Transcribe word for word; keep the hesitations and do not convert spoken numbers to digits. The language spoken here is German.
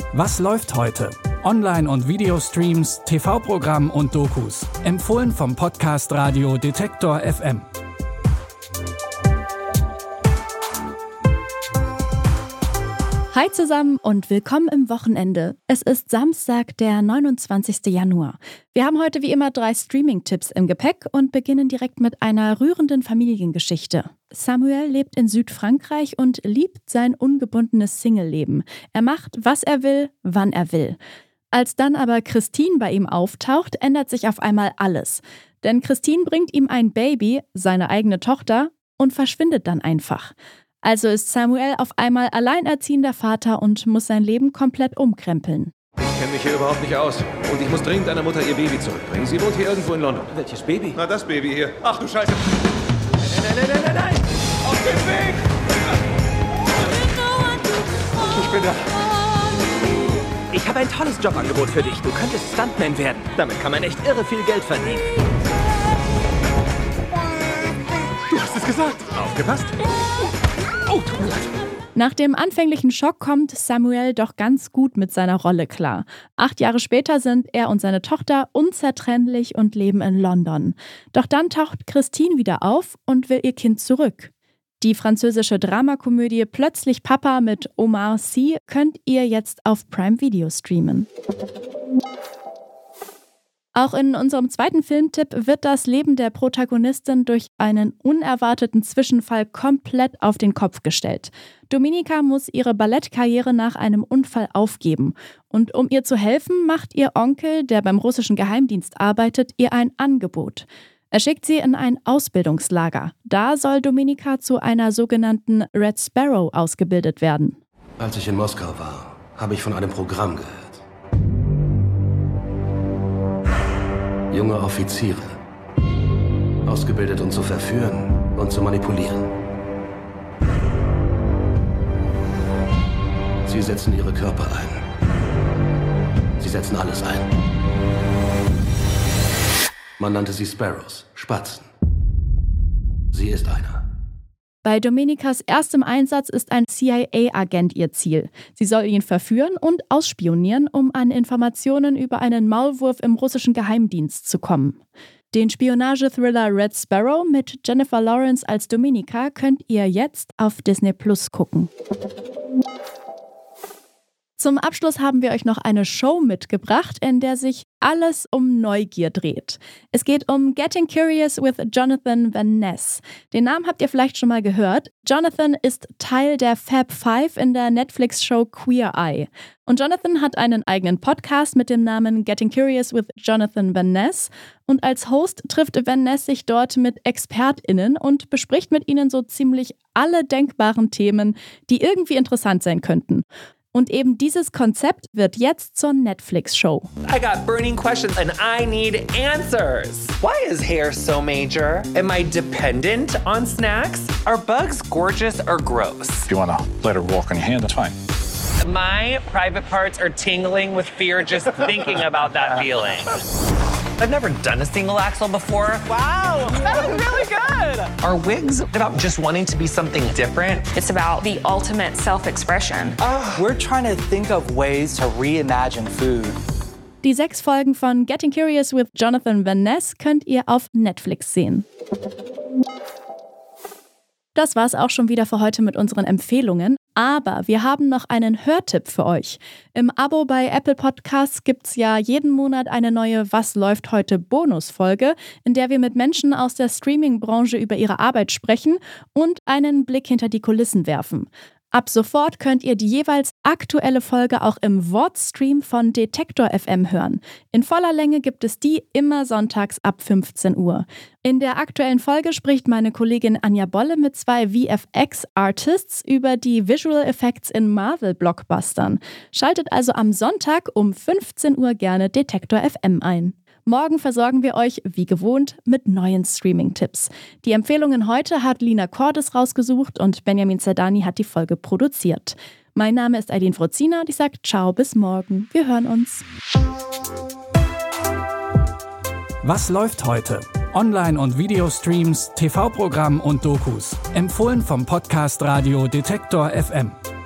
Was läuft heute? Online- und Videostreams, T V-Programm und Dokus. Empfohlen vom Podcast Radio Detektor F M. Hi zusammen und willkommen im Wochenende. Es ist Samstag, der neunundzwanzigsten Januar. Wir haben heute wie immer drei Streaming-Tipps im Gepäck und beginnen direkt mit einer rührenden Familiengeschichte. Samuel lebt in Südfrankreich und liebt sein ungebundenes Single-Leben. Er macht, was er will, wann er will. Als dann aber Christine bei ihm auftaucht, ändert sich auf einmal alles. Denn Christine bringt ihm ein Baby, seine eigene Tochter, und verschwindet dann einfach. Also ist Samuel auf einmal alleinerziehender Vater und muss sein Leben komplett umkrempeln. Ich kenne mich hier überhaupt nicht aus. Und ich muss dringend einer Mutter ihr Baby zurückbringen. Sie wohnt hier irgendwo in London. Welches Baby? Na, das Baby hier. Ach du Scheiße. Nein, nein, nein, nein, nein, nein. Auf den Weg. Ich bin da. Ich habe ein tolles Jobangebot für dich. Du könntest Stuntman werden. Damit kann man echt irre viel Geld verdienen. Du hast es gesagt. Aufgepasst. Oh, tut mir leid. Nach dem anfänglichen Schock kommt Samuel doch ganz gut mit seiner Rolle klar. Acht Jahre später sind er und seine Tochter unzertrennlich und leben in London. Doch dann taucht Christine wieder auf und will ihr Kind zurück. Die französische Dramakomödie Plötzlich Papa mit Omar Sy könnt ihr jetzt auf Prime Video streamen. Auch in unserem zweiten Filmtipp wird das Leben der Protagonistin durch einen unerwarteten Zwischenfall komplett auf den Kopf gestellt. Dominika muss ihre Ballettkarriere nach einem Unfall aufgeben. Und um ihr zu helfen, macht ihr Onkel, der beim russischen Geheimdienst arbeitet, ihr ein Angebot. Er schickt sie in ein Ausbildungslager. Da soll Dominika zu einer sogenannten Red Sparrow ausgebildet werden. Als ich in Moskau war, habe ich von einem Programm gehört. Junge Offiziere, ausgebildet, um zu verführen und zu manipulieren. Sie setzen ihre Körper ein. Sie setzen alles ein. Man nannte sie Sparrows, Spatzen. Sie ist einer. Bei Dominikas erstem Einsatz ist ein C I A-Agent ihr Ziel. Sie soll ihn verführen und ausspionieren, um an Informationen über einen Maulwurf im russischen Geheimdienst zu kommen. Den Spionage-Thriller Red Sparrow mit Jennifer Lawrence als Dominika könnt ihr jetzt auf Disney Plus gucken. Zum Abschluss haben wir euch noch eine Show mitgebracht, in der sich alles um Neugier dreht. Es geht um Getting Curious with Jonathan Van Ness. Den Namen habt ihr vielleicht schon mal gehört. Jonathan ist Teil der Fab Five in der Netflix-Show Queer Eye. Und Jonathan hat einen eigenen Podcast mit dem Namen Getting Curious with Jonathan Van Ness. Und als Host trifft Van Ness sich dort mit ExpertInnen und bespricht mit ihnen so ziemlich alle denkbaren Themen, die irgendwie interessant sein könnten. Und eben dieses Konzept wird jetzt zur Netflix-Show. I got burning questions and I need answers. Why is hair so major? Am I dependent on snacks? Are bugs gorgeous or gross? If you want to let her walk on your hand, that's fine. My private parts are tingling with fear just thinking about that feeling. I've never done a single axle before. Wow, that was really good. Are wigs about just wanting to be something different? It's about the ultimate self-expression. Uh, we're trying to think of ways to reimagine food. Die sechs Folgen von Getting Curious with Jonathan Van Ness könnt ihr auf Netflix sehen. Das war's auch schon wieder für heute mit unseren Empfehlungen. Aber wir haben noch einen Hörtipp für euch. Im Abo bei Apple Podcasts gibt's ja jeden Monat eine neue Was läuft heute Bonusfolge, in der wir mit Menschen aus der Streaming-Branche über ihre Arbeit sprechen und einen Blick hinter die Kulissen werfen. Ab sofort könnt ihr die jeweils aktuelle Folge auch im Wortstream von Detektor F M hören. In voller Länge gibt es die immer sonntags ab fünfzehn Uhr. In der aktuellen Folge spricht meine Kollegin Anja Bolle mit zwei V F X-Artists über die Visual Effects in Marvel-Blockbustern. Schaltet also am Sonntag um fünfzehn Uhr gerne Detektor F M ein. Morgen versorgen wir euch, wie gewohnt, mit neuen Streaming-Tipps. Die Empfehlungen heute hat Lina Cordes rausgesucht und Benjamin Zerdani hat die Folge produziert. Mein Name ist Aidin Frozina und ich sage ciao, bis morgen. Wir hören uns. Was läuft heute? Online- und Videostreams, T V-Programm und Dokus. Empfohlen vom Podcast Radio Detektor F M.